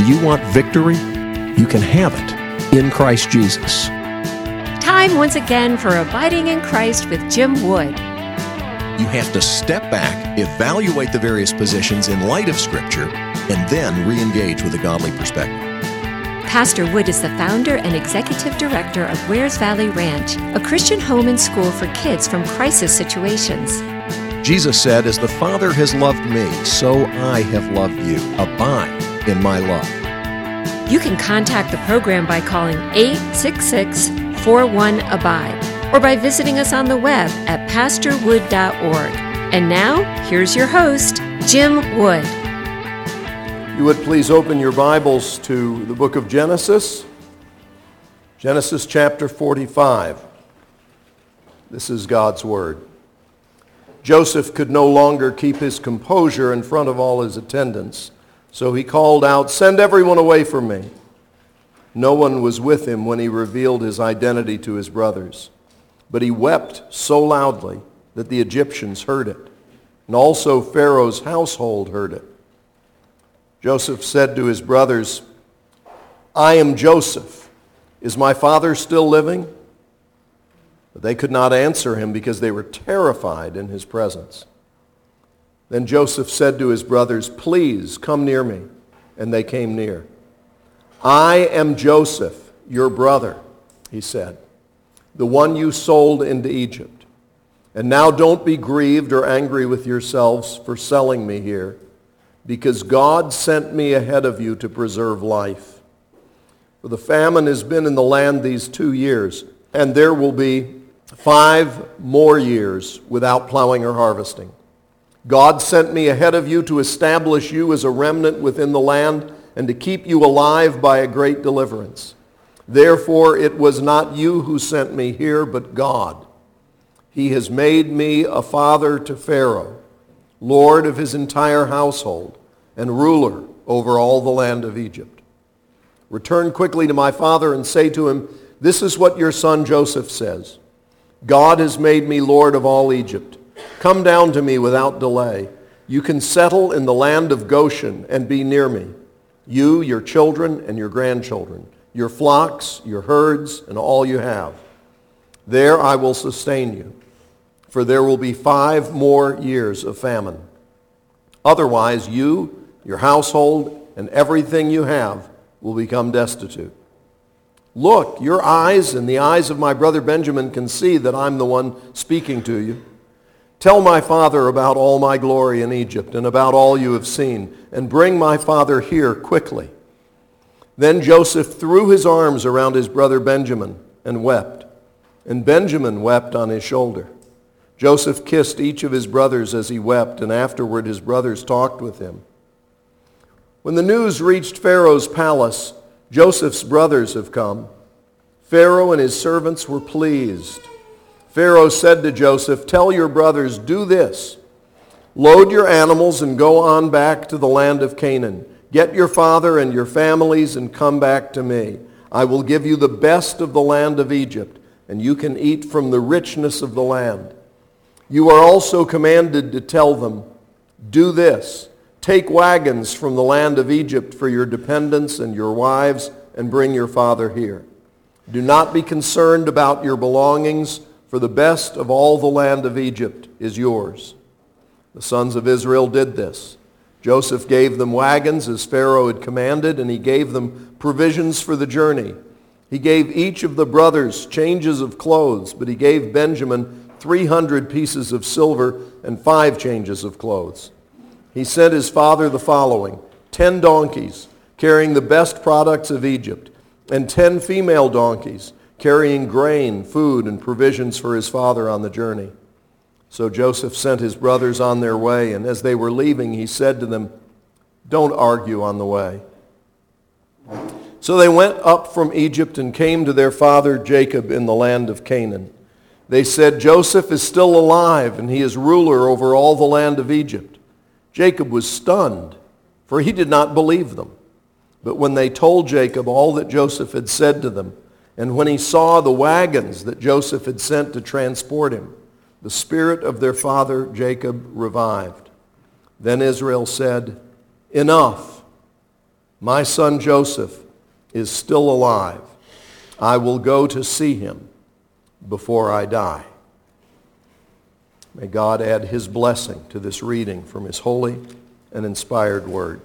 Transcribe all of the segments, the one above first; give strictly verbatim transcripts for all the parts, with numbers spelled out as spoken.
Do you want victory? You can have it in Christ Jesus. Time once again for Abiding in Christ with Jim Wood. You have to step back, evaluate the various positions in light of Scripture, and then re-engage with a godly perspective. Pastor Wood is the founder and executive director of Wares Valley Ranch, a Christian home and school for kids from crisis situations. Jesus said, "As the Father has loved me, so I have loved you. Abide in my love." You can contact the program by calling eight six six, four one, abide or by visiting us on the web at pastor wood dot org. And now, here's your host, Jim Wood. You would please open your Bibles to the book of Genesis, Genesis chapter forty-five. This is God's Word. Joseph could no longer keep his composure in front of all his attendants, so he called out, "Send everyone away from me." No one was with him when he revealed his identity to his brothers, but he wept so loudly that the Egyptians heard it, and also Pharaoh's household heard it. Joseph said to his brothers, "I am Joseph. Is my father still living?" But they could not answer him because they were terrified in his presence. Then Joseph said to his brothers, "Please come near me." And they came near. "I am Joseph, your brother," he said, "the one you sold into Egypt. And now don't be grieved or angry with yourselves for selling me here, because God sent me ahead of you to preserve life. For the famine has been in the land these two years, and there will be five more years without plowing or harvesting. God sent me ahead of you to establish you as a remnant within the land and to keep you alive by a great deliverance. Therefore, it was not you who sent me here, but God. He has made me a father to Pharaoh, Lord of his entire household, and ruler over all the land of Egypt. Return quickly to my father and say to him, 'This is what your son Joseph says. God has made me Lord of all Egypt. Come down to me without delay. You can settle in the land of Goshen and be near me, you, your children, and your grandchildren, your flocks, your herds, and all you have. There I will sustain you, for there will be five more years of famine. Otherwise, you, your household, and everything you have will become destitute. Look, your eyes and the eyes of my brother Benjamin can see that I'm the one speaking to you. Tell my father about all my glory in Egypt and about all you have seen, and bring my father here quickly." Then Joseph threw his arms around his brother Benjamin and wept, and Benjamin wept on his shoulder. Joseph kissed each of his brothers as he wept, and afterward his brothers talked with him. When the news reached Pharaoh's palace, "Joseph's brothers have come." Pharaoh and his servants were pleased. Pharaoh said to Joseph, "Tell your brothers, do this. Load your animals and go on back to the land of Canaan. Get your father and your families and come back to me. I will give you the best of the land of Egypt, and you can eat from the richness of the land. You are also commanded to tell them, do this. Take wagons from the land of Egypt for your dependents and your wives, and bring your father here. Do not be concerned about your belongings, for the best of all the land of Egypt is yours." The sons of Israel did this. Joseph gave them wagons as Pharaoh had commanded, and he gave them provisions for the journey. He gave each of the brothers changes of clothes, but he gave Benjamin three hundred pieces of silver and five changes of clothes. He sent his father the following: ten donkeys carrying the best products of Egypt, and ten female donkeys carrying grain, food, and provisions for his father on the journey. So Joseph sent his brothers on their way, and as they were leaving, he said to them, "Don't argue on the way." So they went up from Egypt and came to their father Jacob in the land of Canaan. They said, "Joseph is still alive, and he is ruler over all the land of Egypt." Jacob was stunned, for he did not believe them. But when they told Jacob all that Joseph had said to them, and when he saw the wagons that Joseph had sent to transport him, the spirit of their father Jacob revived. Then Israel said, "Enough. My son Joseph is still alive. I will go to see him before I die. May God add his blessing to this reading from his holy and inspired word.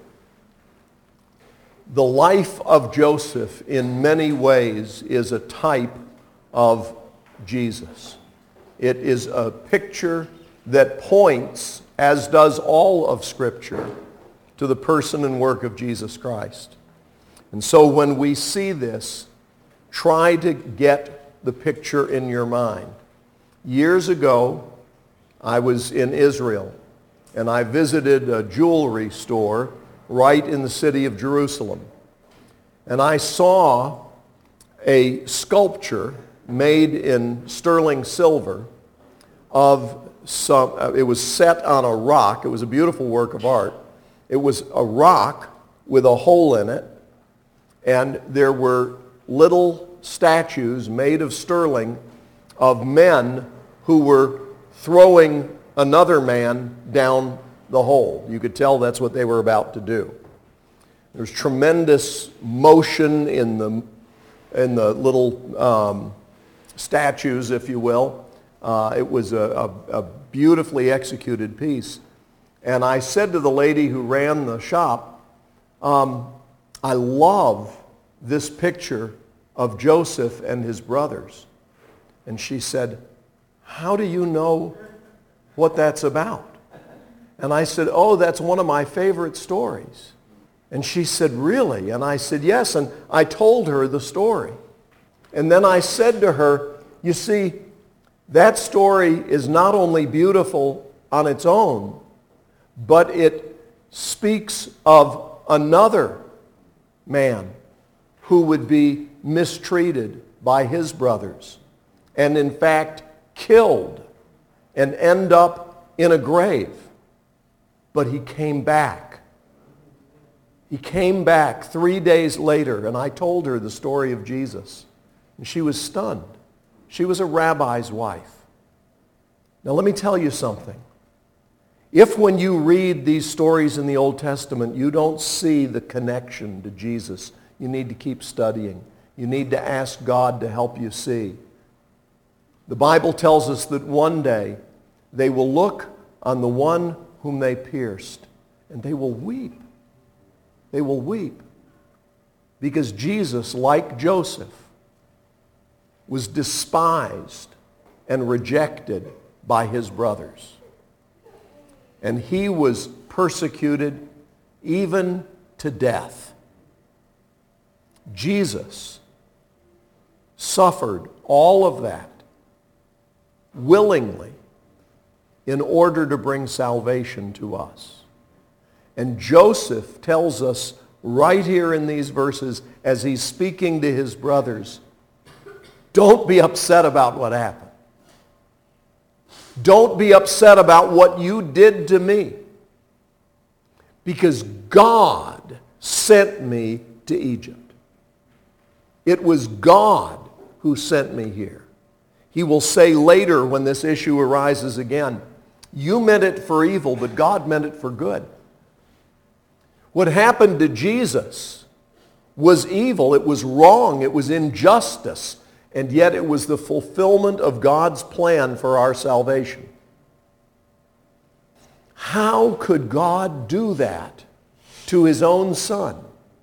The life of Joseph in many ways is a type of Jesus. It is a picture that points, as does all of Scripture, to the person and work of Jesus Christ. And so when we see this, try to get the picture in your mind. Years ago, I was in Israel, and I visited a jewelry store right in the city of Jerusalem. And I saw a sculpture made in sterling silver of some, it was set on a rock. It was a beautiful work of art. It was a rock with a hole in it, and there were little statues made of sterling of men who were throwing another man down the hole. You could tell that's what they were about to do. There's tremendous motion in the, in the little um, statues, if you will. Uh, it was a, a, a beautifully executed piece. And I said to the lady who ran the shop, um, I love this picture of Joseph and his brothers. And she said, how do you know what that's about? And I said, oh, that's one of my favorite stories. And she said, really? And I said, yes. And I told her the story. And then I said to her, you see, that story is not only beautiful on its own, but it speaks of another man who would be mistreated by his brothers and in fact killed and end up in a grave. But he came back. He came back three days later, and I told her the story of Jesus. And she was stunned. She was a rabbi's wife. Now let me tell you something. If when you read these stories in the Old Testament, you don't see the connection to Jesus, you need to keep studying. You need to ask God to help you see. The Bible tells us that one day they will look on the one whom they pierced, and they will weep. They will weep because Jesus, like Joseph, was despised and rejected by his brothers. And he was persecuted even to death. Jesus suffered all of that willingly in order to bring salvation to us. And Joseph tells us right here in these verses, as he's speaking to his brothers, don't be upset about what happened. Don't be upset about what you did to me, because God sent me to Egypt. It was God who sent me here. He will say later when this issue arises again, you meant it for evil, but God meant it for good. What happened to Jesus was evil. It was wrong. It was injustice. And yet it was the fulfillment of God's plan for our salvation. How could God do that to his own son?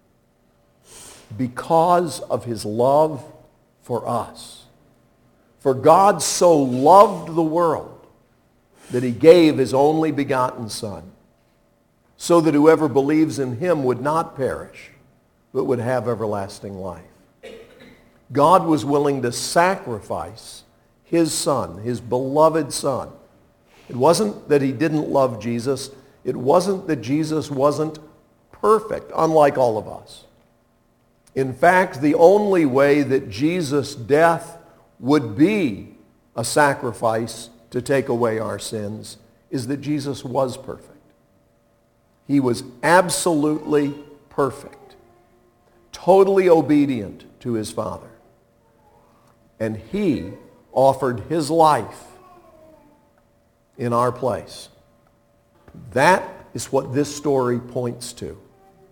Because of his love for us. For God so loved the world that he gave his only begotten Son, so that whoever believes in him would not perish, but would have everlasting life. God was willing to sacrifice his Son, his beloved Son. It wasn't that he didn't love Jesus. It wasn't that Jesus wasn't perfect, unlike all of us. In fact, the only way that Jesus' death would be a sacrifice to take away our sins is that Jesus was perfect. He was absolutely perfect, totally obedient to his Father. And he offered his life in our place. That is what this story points to.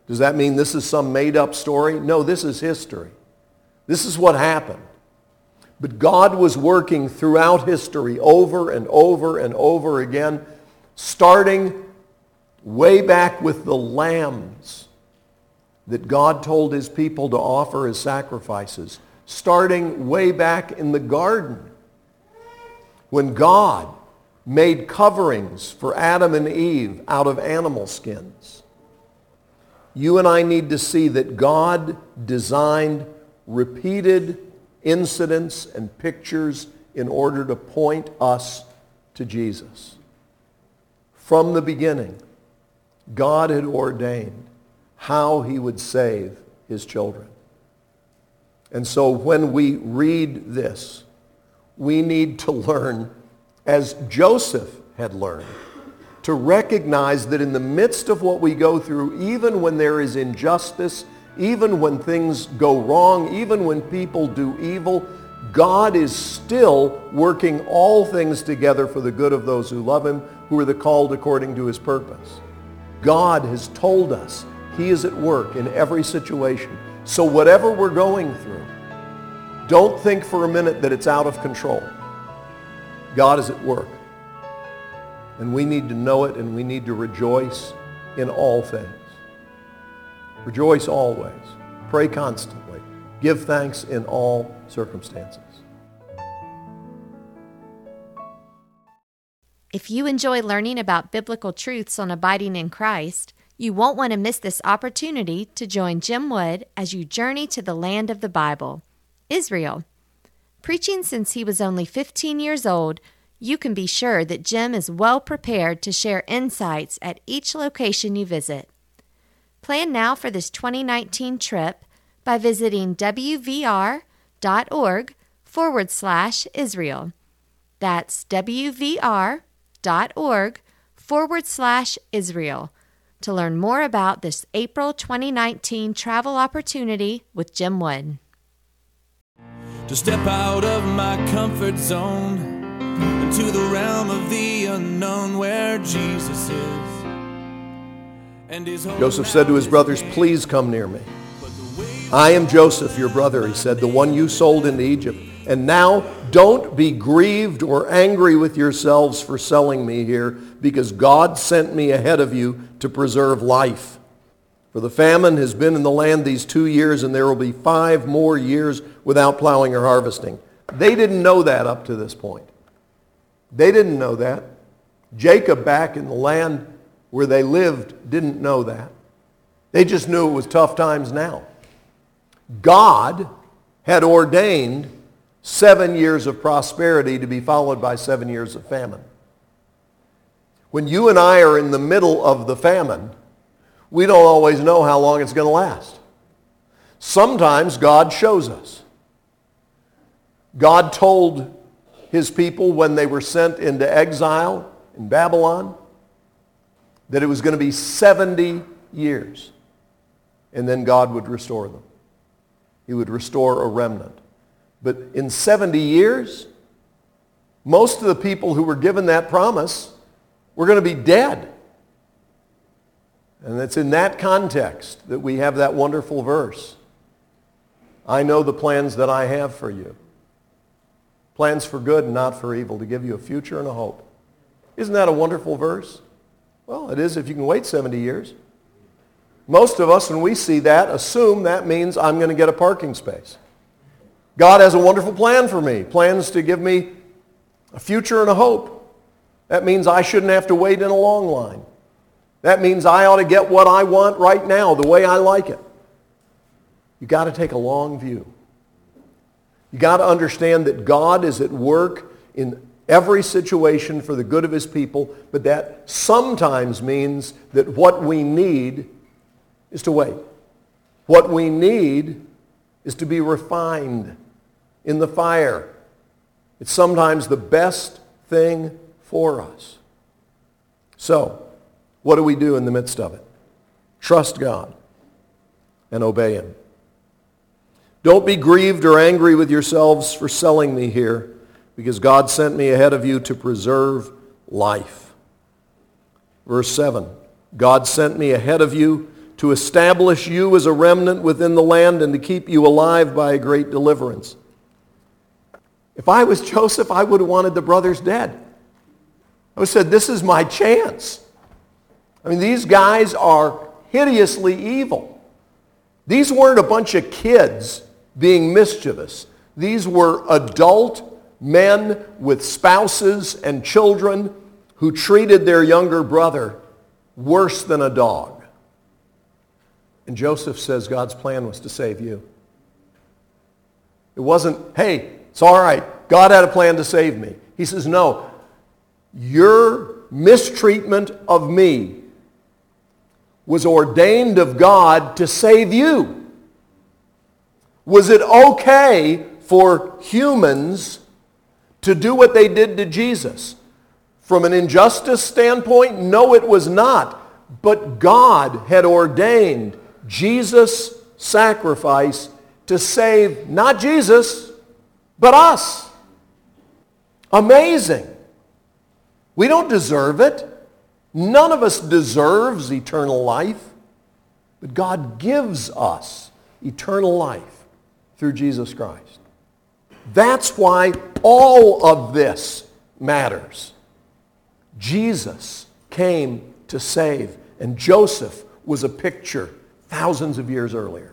Does that mean this is some made-up story? No, this is history. This is what happened. But God was working throughout history over and over and over again, starting way back with the lambs that God told his people to offer as sacrifices, starting way back in the garden when God made coverings for Adam and Eve out of animal skins. You and I need to see that God designed repeated incidents and pictures in order to point us to Jesus. From the beginning, God had ordained how he would save his children. And so when we read this, we need to learn, as Joseph had learned, to recognize that in the midst of what we go through, even when there is injustice, even when things go wrong, even when people do evil, God is still working all things together for the good of those who love him, who are the called according to his purpose. God has told us he is at work in every situation. So whatever we're going through, don't think for a minute that it's out of control. God is at work. And we need to know it, and we need to rejoice in all things. Rejoice always. Pray constantly. Give thanks in all circumstances. If you enjoy learning about biblical truths on abiding in Christ, you won't want to miss this opportunity to join Jim Wood as you journey to the land of the Bible, Israel. Preaching since he was only fifteen years old, you can be sure that Jim is well prepared to share insights at each location you visit. Plan now for this twenty nineteen trip by visiting wvr.org forward slash Israel. That's wvr.org forward slash Israel to learn more about this April twenty nineteen travel opportunity with Jim Wood. To step out of my comfort zone into the realm of the unknown where Jesus is. And his Joseph said to his brothers, "Please come near me. I am Joseph, your brother," he said, "the one you sold into Egypt. And now don't be grieved or angry with yourselves for selling me here, because God sent me ahead of you to preserve life. For the famine has been in the land these two years, and there will be five more years without plowing or harvesting." They didn't know that up to this point. They didn't know that. Jacob back in the land where they lived didn't know that. They just knew it was tough times now. God had ordained seven years of prosperity to be followed by seven years of famine. When you and I are in the middle of the famine, we don't always know how long it's going to last. Sometimes God shows us. God told his people when they were sent into exile in Babylon that it was going to be seventy years, and then God would restore them. He would restore a remnant. But in seventy years, most of the people who were given that promise were going to be dead. And it's in that context that we have that wonderful verse. "I know the plans that I have for you. Plans for good and not for evil, to give you a future and a hope." Isn't that a wonderful verse? Well, it is if you can wait seventy years. Most of us, when we see that, assume that means I'm going to get a parking space. God has a wonderful plan for me, plans to give me a future and a hope. That means I shouldn't have to wait in a long line. That means I ought to get what I want right now, the way I like it. You've got to take a long view. You've got to understand that God is at work in every situation for the good of his people, but that sometimes means that what we need is to wait. What we need is to be refined in the fire. It's sometimes the best thing for us. So, what do we do in the midst of it? Trust God and obey him. Don't be grieved or angry with yourselves for selling me here, because God sent me ahead of you to preserve life. Verse seven, God sent me ahead of you to establish you as a remnant within the land and to keep you alive by a great deliverance. If I was Joseph, I would have wanted the brothers dead. I would have said, this is my chance. I mean, these guys are hideously evil. These weren't a bunch of kids being mischievous. These were adult men with spouses and children who treated their younger brother worse than a dog. And Joseph says God's plan was to save you. It wasn't, hey, it's all right, God had a plan to save me. He says, no, your mistreatment of me was ordained of God to save you. Was it okay for humans to do what they did to Jesus? From an injustice standpoint, no, it was not. But God had ordained Jesus' sacrifice to save not Jesus, but us. Amazing. We don't deserve it. None of us deserves eternal life. But God gives us eternal life through Jesus Christ. That's why all of this matters. Jesus came to save, and Joseph was a picture thousands of years earlier.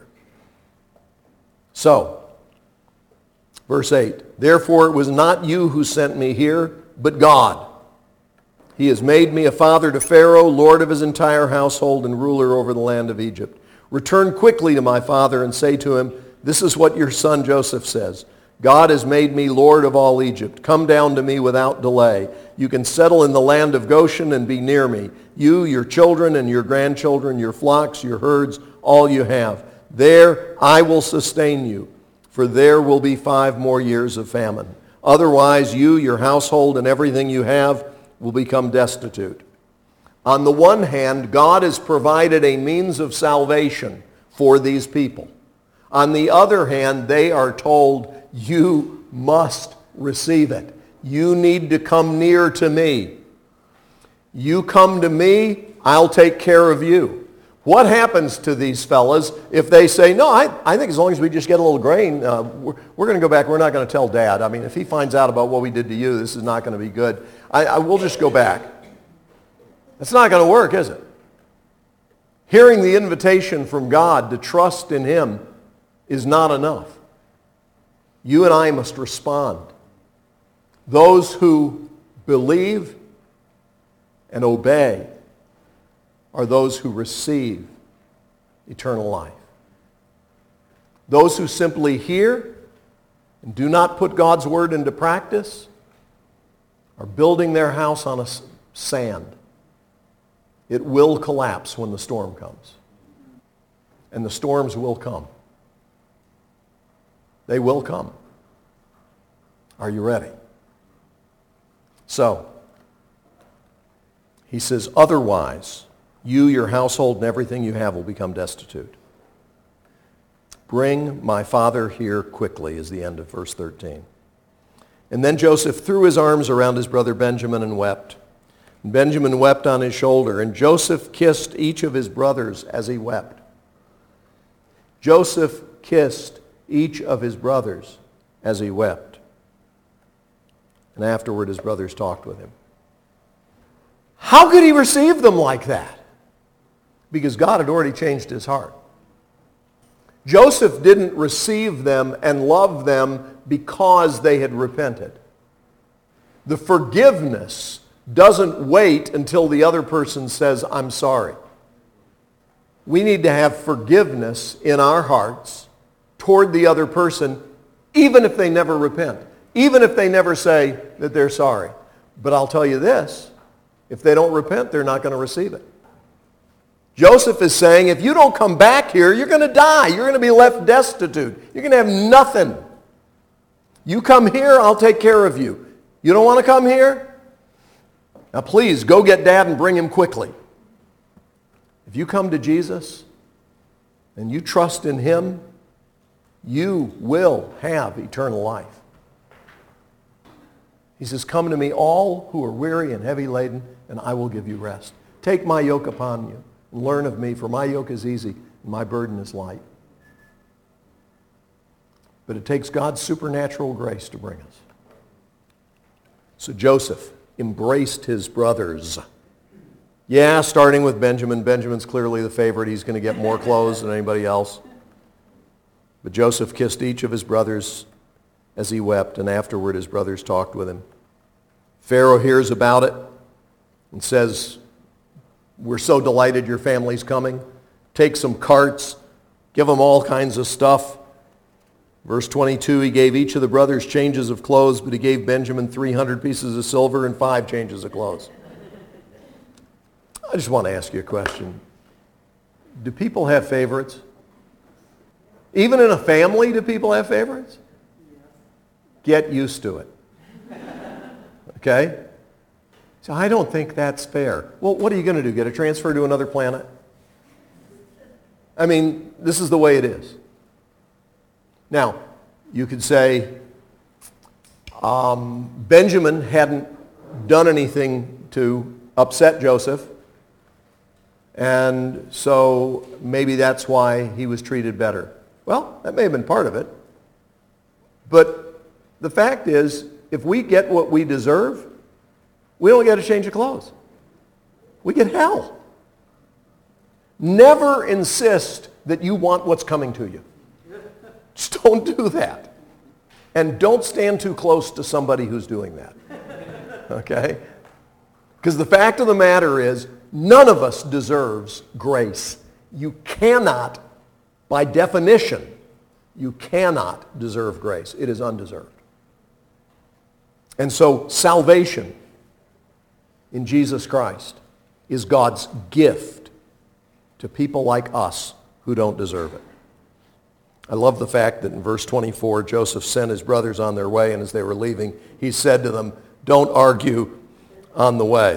So, verse eight, therefore it was not you who sent me here, but God. He has made me a father to Pharaoh, lord of his entire household, and ruler over the land of Egypt. Return quickly to my father and say to him, this is what your son Joseph says. God has made me Lord of all Egypt. Come down to me without delay. You can settle in the land of Goshen and be near me. You, your children, and your grandchildren, your flocks, your herds, all you have. There I will sustain you, for there will be five more years of famine. Otherwise, you, your household, and everything you have will become destitute. On the one hand, God has provided a means of salvation for these people. On the other hand, they are told, you must receive it. You need to come near to me. You come to me, I'll take care of you. What happens to these fellas if they say, no, I, I think as long as we just get a little grain, uh, we're, we're going to go back. We're not going to tell Dad. I mean, if he finds out about what we did to you, this is not going to be good. I, I will just go back. That's not going to work, is it? Hearing the invitation from God to trust in him is not enough. You and I must respond. Those who believe and obey are those who receive eternal life. Those who simply hear and do not put God's word into practice are building their house on a sand. It will collapse when the storm comes. And the storms will come. They will come. Are you ready? So, he says, otherwise, you, your household, and everything you have will become destitute. Bring my father here quickly is the end of verse thirteen. And then Joseph threw his arms around his brother Benjamin and wept. And Benjamin wept on his shoulder, and Joseph kissed each of his brothers as he wept. Joseph kissed each of his brothers as he wept. And afterward his brothers talked with him. How could he receive them like that? Because God had already changed his heart. Joseph didn't receive them and love them because they had repented. The forgiveness doesn't wait until the other person says, I'm sorry. We need to have forgiveness in our hearts toward the other person, even if they never repent, even if they never say that they're sorry. But I'll tell you this, if they don't repent, they're not going to receive it. Joseph is saying, if you don't come back here, you're going to die. You're going to be left destitute. You're going to have nothing. You come here, I'll take care of you. You don't want to come here? Now please, go get Dad and bring him quickly. If you come to Jesus and you trust in him, you will have eternal life. He says, come to me all who are weary and heavy laden, and I will give you rest. Take my yoke upon you and learn of me, for my yoke is easy and my burden is light. But it takes God's supernatural grace to bring us. So Joseph embraced his brothers. Yeah, starting with Benjamin. Benjamin's clearly the favorite. He's going to get more clothes than anybody else. But Joseph kissed each of his brothers as he wept, and afterward his brothers talked with him. Pharaoh hears about it and says, we're so delighted your family's coming. Take some carts, give them all kinds of stuff. Verse twenty-two, he gave each of the brothers changes of clothes, but he gave Benjamin three hundred pieces of silver and five changes of clothes. I just want to ask you a question. Do people have favorites? Even in a family, do people have favorites? Get used to it. Okay? So I don't think that's fair. Well, what are you going to do? Get a transfer to another planet? I mean, this is the way it is. Now, you could say um, Benjamin hadn't done anything to upset Joseph, and so maybe that's why he was treated better. Well, that may have been part of it. But the fact is, if we get what we deserve, we don't get a change of clothes. We get hell. Never insist that you want what's coming to you. Just don't do that. And don't stand too close to somebody who's doing that. Okay? Because the fact of the matter is, none of us deserves grace. You cannot, by definition, you cannot deserve grace. It is undeserved. And so salvation in Jesus Christ is God's gift to people like us who don't deserve it. I love the fact that in verse twenty-four, Joseph sent his brothers on their way, and as they were leaving, he said to them, don't argue on the way.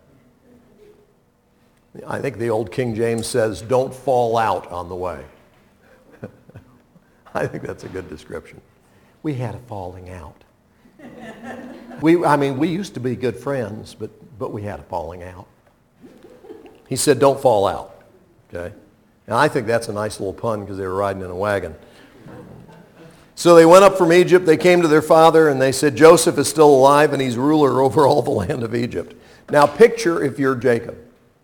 I think the old King James says, don't fall out on the way. I think that's a good description. We had a falling out. We, I mean, we used to be good friends, but, but we had a falling out. He said, don't fall out. Okay? And I think that's a nice little pun because they were riding in a wagon. So they went up from Egypt. They came to their father, and they said, Joseph is still alive, and he's ruler over all the land of Egypt. Now picture if you're Jacob.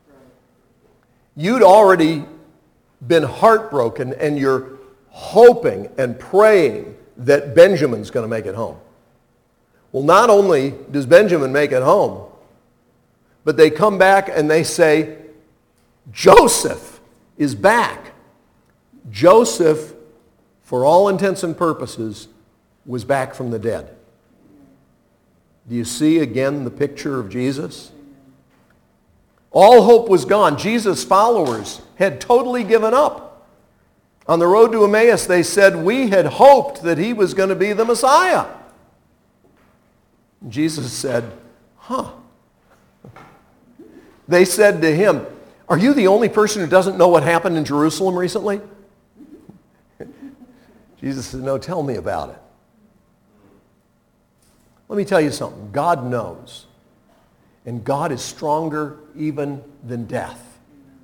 You'd already been heartbroken, and you're hoping and praying that Benjamin's going to make it home. Well, not only does Benjamin make it home, but they come back and they say, Joseph is back. Joseph, for all intents and purposes, was back from the dead. Do you see again the picture of Jesus? All hope was gone. Jesus' followers had totally given up. On the road to Emmaus, they said, we had hoped that he was going to be the Messiah. Jesus said, huh. They said to him, are you the only person who doesn't know what happened in Jerusalem recently? Jesus said, no, tell me about it. Let me tell you something. God knows. And God is stronger even than death.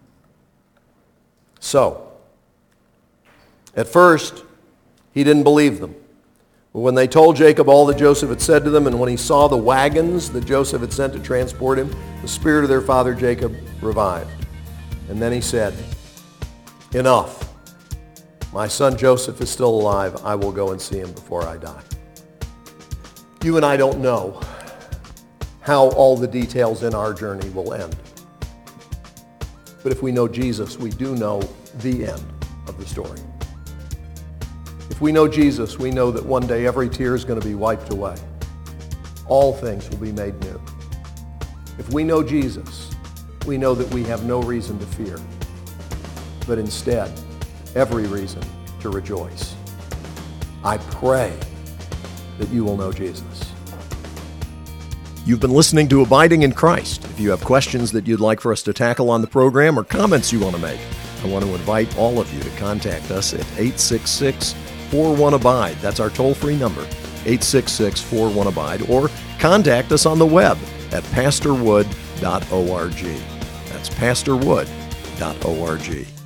So, at first, he didn't believe them. But when they told Jacob all that Joseph had said to them, and when he saw the wagons that Joseph had sent to transport him, the spirit of their father Jacob revived. And then he said, enough. My son Joseph is still alive. I will go and see him before I die. You and I don't know how all the details in our journey will end. But if we know Jesus, we do know the end of the story. If we know Jesus, we know that one day every tear is going to be wiped away. All things will be made new. If we know Jesus, we know that we have no reason to fear, but instead, every reason to rejoice. I pray that you will know Jesus. You've been listening to Abiding in Christ. If you have questions that you'd like for us to tackle on the program or comments you want to make, I want to invite all of you to contact us at eight six six, four one, abide. That's our toll-free number, eight six six, four one, abide, or contact us on the web at pastor wood dot org. That's pastor wood dot org.